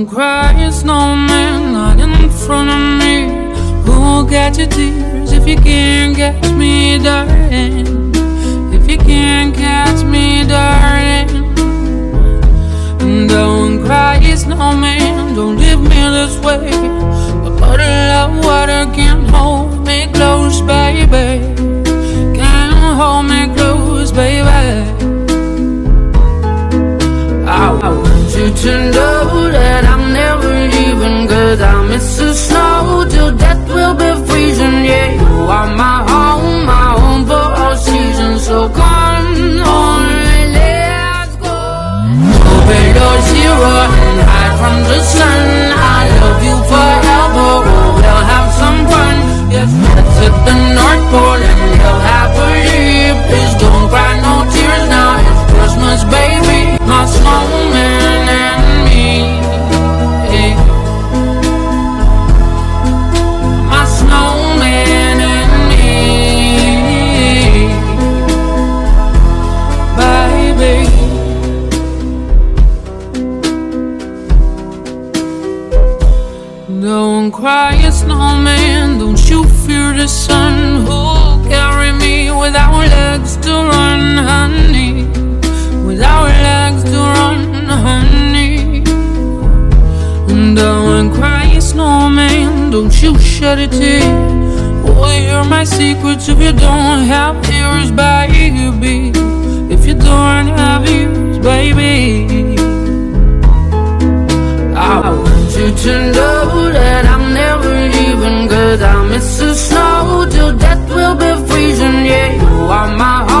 Don't cry, snowman, not in front of me. Who'll catch your tears if you can't catch me, darling? If you can't catch me, darling. Don't cry, snowman, don't leave me this way. A bottle of water can't hold me close, baby. Can't hold me close, baby. I want you to know that I'm never leaving, 'cause I miss the snow till death will be freezing. Yeah, you are my home for all seasons. So come on, let's go. Go below zero and hide from the sun. I love you forever, we'll have some fun. Yes, let's hit the North Pole and live happily. Please don't cry no tears now, it's Christmas, baby. My snowman and me, my snowman and me, baby. Don't cry, snowman, don't you fear the sun. Who'll carry me without legs to run, honey? Without legs to run, honey. Don't cry, snowman, don't you shed a tear. Oh, hear my secrets if you don't have ears, baby. If you don't have ears, baby. I want you to know that I'm never leaving, 'cause I miss the snow till death will be freezing. Yeah, you are my heart.